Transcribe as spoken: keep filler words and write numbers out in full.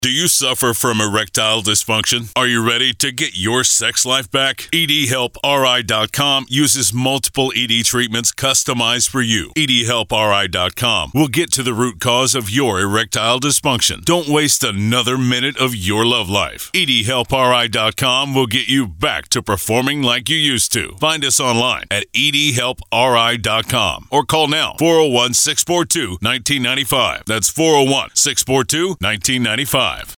Do you suffer from erectile dysfunction? Are you ready to get your sex life back? E D help R I dot com uses multiple E D treatments customized for you. E D help R I dot com will get to the root cause of your erectile dysfunction. Don't waste another minute of your love life. E D help R I dot com will get you back to performing like you used to. Find us online at E D help R I dot com or call now four oh one, six four two, one nine nine five. That's four oh one, six four two, one nine nine five.